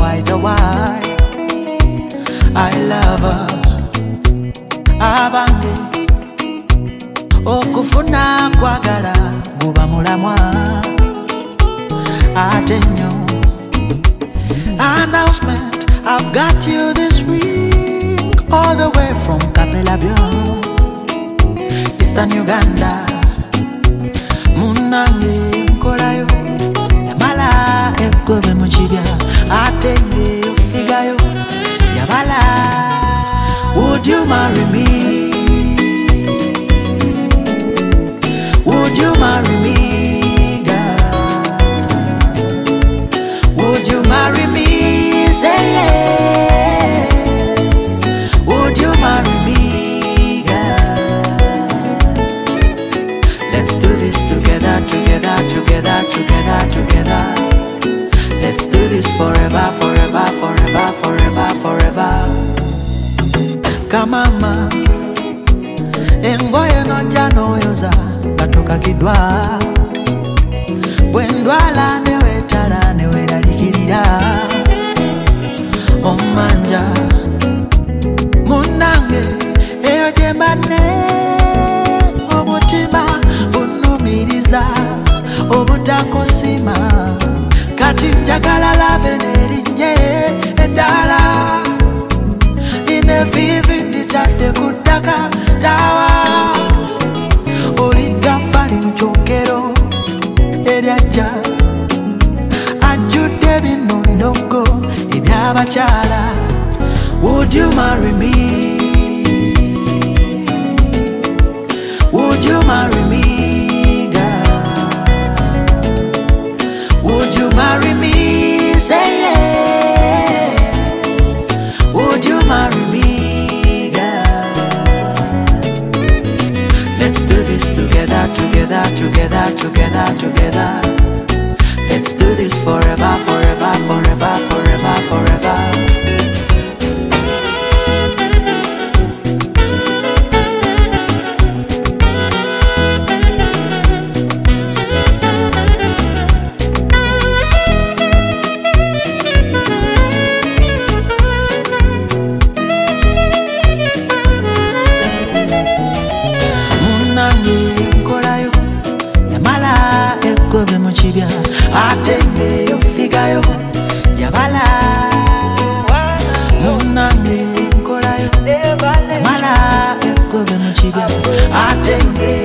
quite a while. I love her. Abange okufuna kwagala guba mulamwa atenyo. Announcement, I've got you this ring all the way from Capella Beyond, Eastern Uganda. Munange nkolayo yamala ekobe muchibya atenge ufigayo yabala. Would you marry me? Would you marry me, girl? Would you marry me? Say yes. Would you marry me, girl? Let's do this together, together, together, together, together. Let's do this forever, forever, forever, forever, forever. Kamama engoye nojano yoza katoka kidwa bwendwala newetala neweralikirira omanja munange eyo jembane omutima unumiriza obutakosima kati njagala lave nerinye edala inevivi nditadde kutaka tawa olitafali mukyokero eryajja ajjudde binondogo ebyabakyala. Would you marry me? Would you marry me, girl? Would you marry me? Say yes. Would you marry me, girl? Let's do this together, together, together, together, together. Let's do this forever, forever, forever, forever, forever. Nkolayo yamala ekobe muchibya atenge yofigayo yabala. Munange nkolayo yamala ekobe muchibya atenge